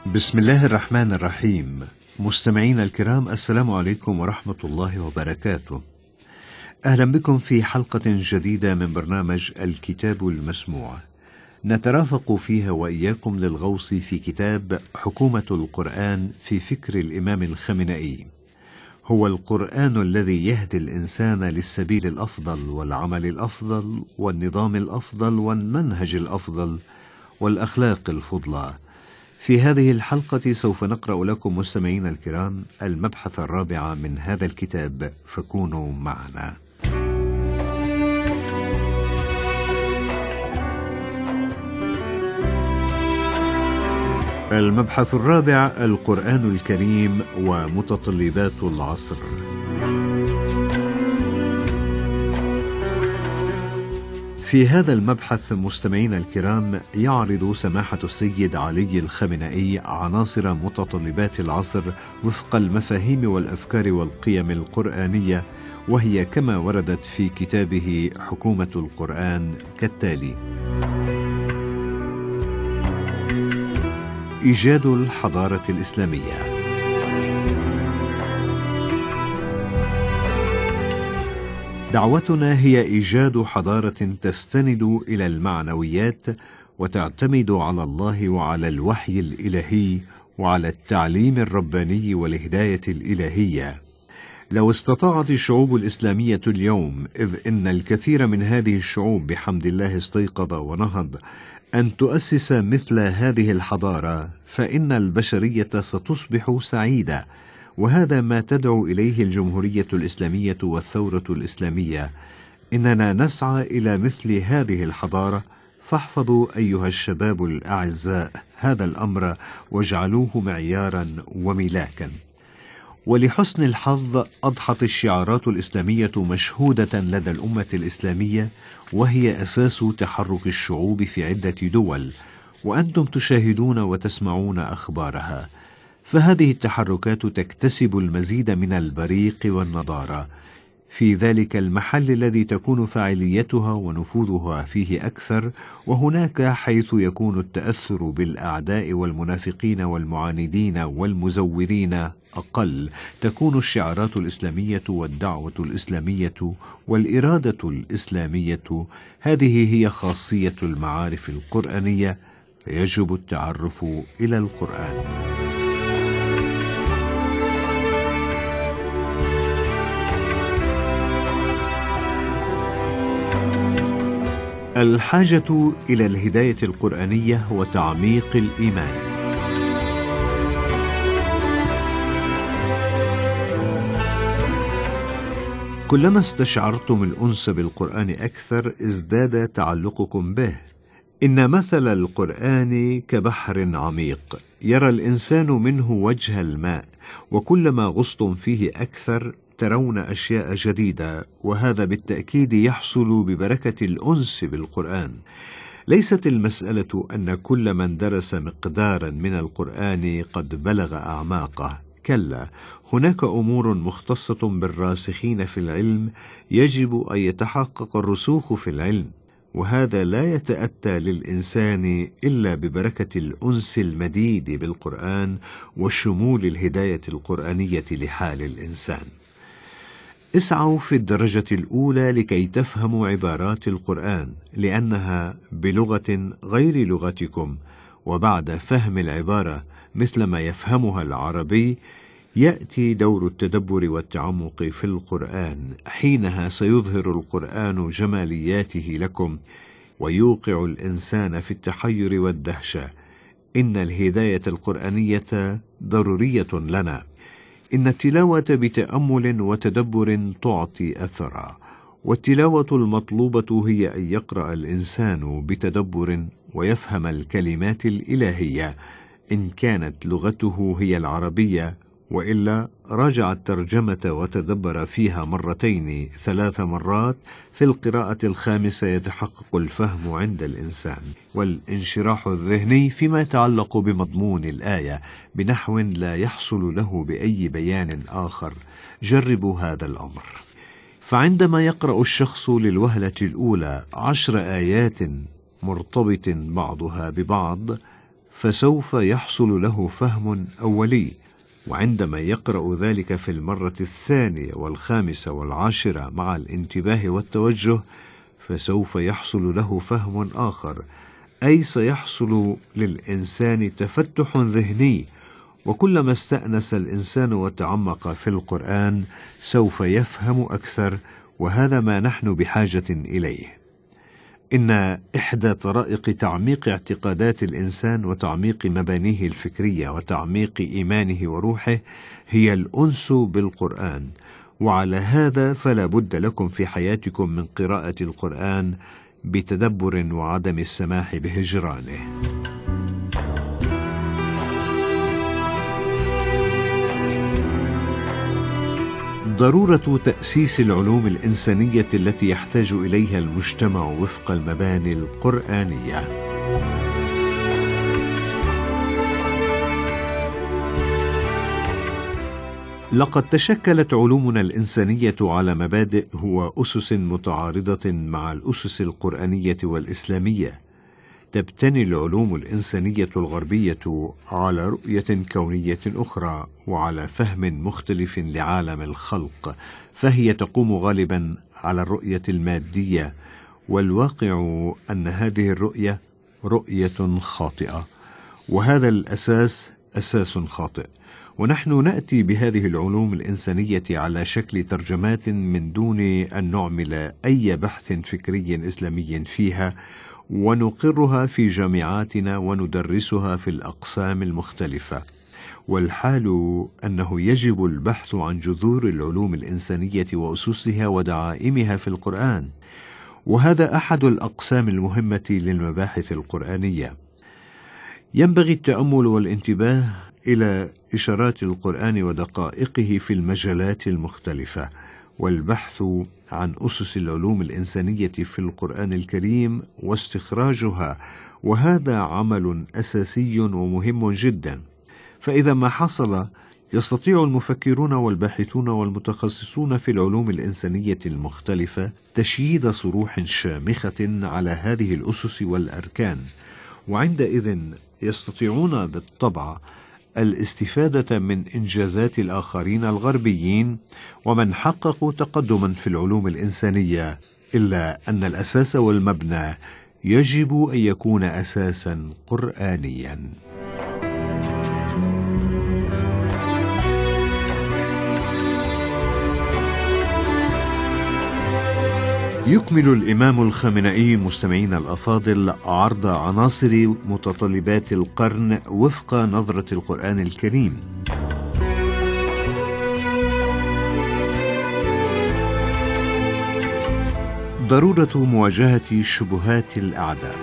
بسم الله الرحمن الرحيم. مستمعينا الكرام، السلام عليكم ورحمة الله وبركاته. أهلا بكم في حلقة جديدة من برنامج الكتاب المسموع، نترافق فيها وإياكم للغوص في كتاب حكومة القرآن في فكر الإمام الخامنئي. هو القرآن الذي يهدي الإنسان للسبيل الأفضل والعمل الأفضل والنظام الأفضل والمنهج الأفضل والأخلاق الفضلى. في هذه الحلقة سوف نقرأ لكم مستمعين الكرام المبحث الرابع من هذا الكتاب، فكونوا معنا. المبحث الرابع: القرآن الكريم ومتطلبات العصر. في هذا المبحث مستمعين الكرام يعرض سماحة السيد علي الخامنئي عناصر متطلبات العصر وفق المفاهيم والأفكار والقيم القرآنية، وهي كما وردت في كتابه حكومة القرآن كالتالي: إيجاد الحضارة الإسلامية. دعوتنا هي إيجاد حضارة تستند إلى المعنويات وتعتمد على الله وعلى الوحي الإلهي وعلى التعليم الرباني والهداية الإلهية. لو استطاعت الشعوب الإسلامية اليوم، إذ إن الكثير من هذه الشعوب بحمد الله استيقظ ونهض، أن تؤسس مثل هذه الحضارة، فإن البشرية ستصبح سعيدة، وهذا ما تدعو إليه الجمهورية الإسلامية والثورة الإسلامية. إننا نسعى إلى مثل هذه الحضارة، فاحفظوا أيها الشباب الأعزاء هذا الأمر واجعلوه معيارا وملاكا. ولحسن الحظ أضحت الشعارات الإسلامية مشهودة لدى الأمة الإسلامية، وهي أساس تحرك الشعوب في عدة دول، وأنتم تشاهدون وتسمعون أخبارها. فهذه التحركات تكتسب المزيد من البريق والنضارة في ذلك المحل الذي تكون فاعليتها ونفوذها فيه أكثر، وهناك حيث يكون التأثر بالأعداء والمنافقين والمعاندين والمزورين أقل، تكون الشعارات الإسلامية والدعوة الإسلامية والإرادة الإسلامية. هذه هي خاصية المعارف القرآنية، فيجب التعرف إلى القرآن. الحاجة إلى الهداية القرآنية وتعميق الإيمان. كلما استشعرتم الأنس بالقرآن أكثر، ازداد تعلقكم به. إن مثل القرآن كبحر عميق يرى الإنسان منه وجه الماء، وكلما غصتم فيه أكثر ترون أشياء جديدة، وهذا بالتأكيد يحصل ببركة الأنس بالقرآن. ليست المسألة أن كل من درس مقدارا من القرآن قد بلغ أعماقه، كلا، هناك أمور مختصة بالراسخين في العلم يجب أن يتحقق الرسوخ في العلم، وهذا لا يتأتى للإنسان إلا ببركة الأنس المديد بالقرآن وشمول الهداية القرآنية لحال الإنسان. اسعوا في الدرجة الأولى لكي تفهموا عبارات القرآن، لأنها بلغة غير لغتكم، وبعد فهم العبارة مثل ما يفهمها العربي يأتي دور التدبر والتعمق في القرآن. حينها سيظهر القرآن جمالياته لكم ويوقع الإنسان في التحير والدهشة. إن الهداية القرآنية ضرورية لنا. إن التلاوة بتأمل وتدبر تعطي أثرا، والتلاوة المطلوبة هي أن يقرأ الإنسان بتدبر ويفهم الكلمات الإلهية، إن كانت لغته هي العربية، وإلا راجع الترجمة وتدبر فيها مرتين 3 مرات، في القراءة الخامسة يتحقق الفهم عند الإنسان والانشراح الذهني فيما يتعلق بمضمون الآية بنحو لا يحصل له بأي بيان آخر. جربوا هذا الأمر. فعندما يقرأ الشخص للوهلة الأولى 10 آيات مرتبط بعضها ببعض، فسوف يحصل له فهم أولي، وعندما يقرأ ذلك في المرة 2 و5 و10 مع الانتباه والتوجه فسوف يحصل له فهم آخر، أي سيحصل للإنسان تفتح ذهني، وكلما استأنس الإنسان وتعمق في القرآن سوف يفهم أكثر، وهذا ما نحن بحاجة إليه. إن إحدى طرائق تعميق اعتقادات الإنسان وتعميق مبانيه الفكرية وتعميق إيمانه وروحه هي الأنس بالقرآن، وعلى هذا فلا بد لكم في حياتكم من قراءة القرآن بتدبر وعدم السماح بهجرانه. ضرورة تأسيس العلوم الإنسانية التي يحتاج إليها المجتمع وفق المباني القرآنية. لقد تشكلت علومنا الإنسانية على مبادئ وأسس متعارضة مع الأسس القرآنية والإسلامية. تبتني العلوم الإنسانية الغربية على رؤية كونية أخرى وعلى فهم مختلف لعالم الخلق، فهي تقوم غالبا على الرؤية المادية، والواقع أن هذه الرؤية رؤية خاطئة، وهذا الأساس أساس خاطئ. ونحن نأتي بهذه العلوم الإنسانية على شكل ترجمات من دون أن نعمل أي بحث فكري إسلامي فيها، ونقرها في جامعاتنا وندرسها في الأقسام المختلفة. والحال أنه يجب البحث عن جذور العلوم الإنسانية وأسسها ودعائمها في القرآن، وهذا أحد الأقسام المهمة للمباحث القرآنية. ينبغي التأمل والانتباه إلى إشارات القرآن ودقائقه في المجالات المختلفة، والبحث عن أسس العلوم الإنسانية في القرآن الكريم واستخراجها، وهذا عمل أساسي ومهم جدا. فإذا ما حصل يستطيع المفكرون والباحثون والمتخصصون في العلوم الإنسانية المختلفة تشييد صروح شامخة على هذه الأسس والأركان، وعندئذ يستطيعون بالطبع الاستفادة من إنجازات الآخرين الغربيين ومن حققوا تقدما في العلوم الإنسانية، إلا أن الأساس والمبنى يجب أن يكون أساسا قرآنيا. يكمل الإمام الخامنئي مستمعين الأفاضل عرض عناصر متطلبات القرن وفق نظرة القرآن الكريم. ضرورة مواجهة شبهات الأعداء.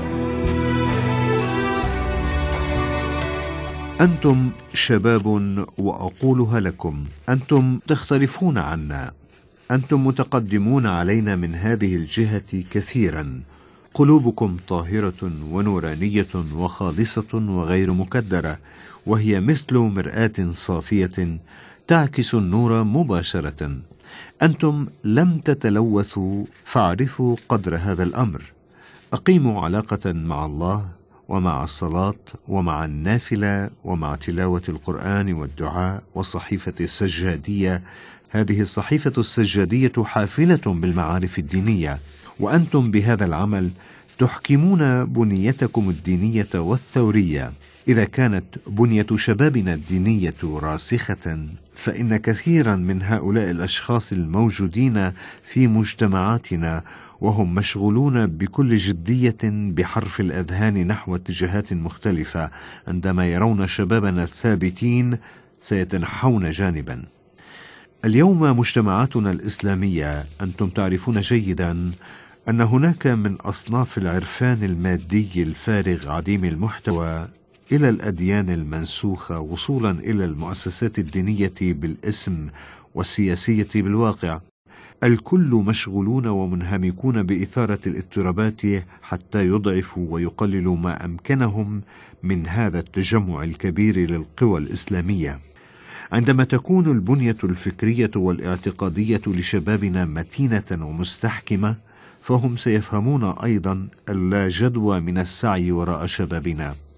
أنتم شباب وأقولها لكم، أنتم تختلفون عنا، أنتم متقدمون علينا من هذه الجهة كثيرا، قلوبكم طاهرة ونورانية وخالصة وغير مكدرة، وهي مثل مرآة صافية تعكس النور مباشرة. أنتم لم تتلوثوا، فاعرفوا قدر هذا الأمر. أقيموا علاقة مع الله ومع الصلاة ومع النافلة ومع تلاوة القرآن والدعاء والصحيفة السجادية. هذه الصحيفة السجادية حافلة بالمعارف الدينية، وأنتم بهذا العمل تحكمون بنيتكم الدينية والثورية. إذا كانت بنية شبابنا الدينية راسخة، فإن كثيرا من هؤلاء الأشخاص الموجودين في مجتمعاتنا وهم مشغولون بكل جدية بحرف الأذهان نحو اتجاهات مختلفة، عندما يرون شبابنا الثابتين سيتنحون جانبا. اليوم مجتمعاتنا الإسلامية، أنتم تعرفون جيدا أن هناك من أصناف العرفان المادي الفارغ عديم المحتوى إلى الأديان المنسوخة، وصولا إلى المؤسسات الدينية بالاسم والسياسية بالواقع. الكل مشغولون ومنهمكون بإثارة الاضطرابات حتى يضعفوا ويقللوا ما أمكنهم من هذا التجمع الكبير للقوى الإسلامية. عندما تكون البنية الفكرية والاعتقادية لشبابنا متينة ومستحكمة، فهم سيفهمون أيضا اللا جدوى من السعي وراء شبابنا،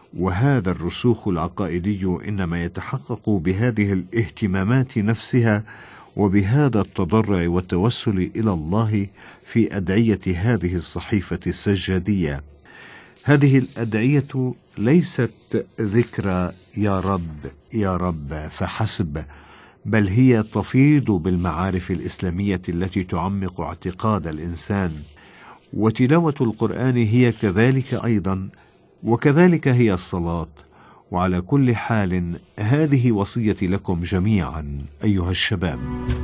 وهذا الرسوخ العقائدي إنما يتحقق بهذه الاهتمامات نفسها وبهذا التضرع والتوسل إلى الله في أدعية هذه الصحيفة السجادية. هذه الأدعية ليست ذكرى يا رب يا رب فحسب، بل هي تفيض بالمعارف الإسلامية التي تعمق اعتقاد الإنسان. وتلاوة القرآن هي كذلك أيضا، وكذلك هي الصلاة. وعلى كل حال هذه وصيتي لكم جميعا أيها الشباب.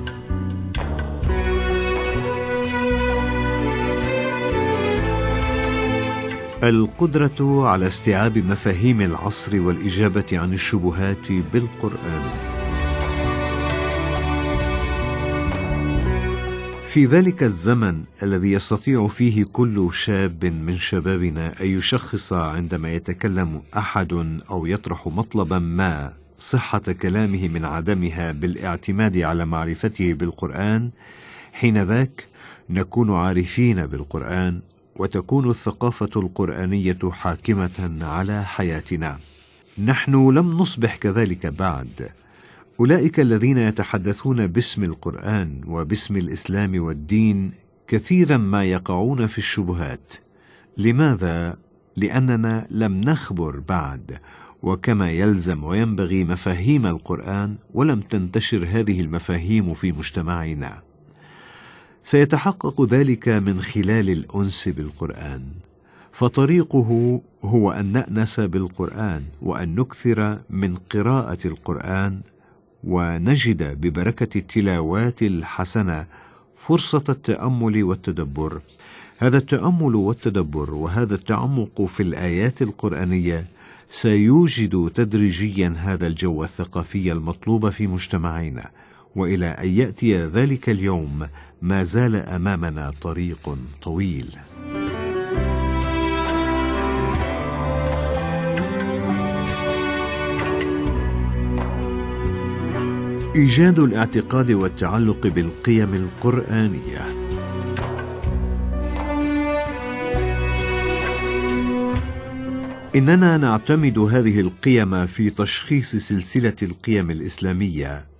القدرة على استيعاب مفاهيم العصر والإجابة عن الشبهات بالقرآن. في ذلك الزمن الذي يستطيع فيه كل شاب من شبابنا أن يشخص عندما يتكلم أحد أو يطرح مطلبا ما صحة كلامه من عدمها بالاعتماد على معرفته بالقرآن، حينذاك نكون عارفين بالقرآن وتكون الثقافة القرآنية حاكمة على حياتنا. نحن لم نصبح كذلك بعد. أولئك الذين يتحدثون باسم القرآن وباسم الإسلام والدين كثيرا ما يقعون في الشبهات. لماذا؟ لأننا لم نخبر بعد وكما يلزم وينبغي مفاهيم القرآن، ولم تنتشر هذه المفاهيم في مجتمعنا. سيتحقق ذلك من خلال الأنس بالقرآن، فطريقه هو أن نأنس بالقرآن وأن نكثر من قراءة القرآن، ونجد ببركة التلاوات الحسنة فرصة التأمل والتدبر. هذا التأمل والتدبر وهذا التعمق في الآيات القرآنية سيوجد تدريجيا هذا الجو الثقافي المطلوب في مجتمعنا، وإلى أن يأتي ذلك اليوم ما زال أمامنا طريق طويل. إيجاد الاعتقاد والتعلق بالقيم القرآنية. إننا نعتمد هذه القيم في تشخيص سلسلة القيم الإسلامية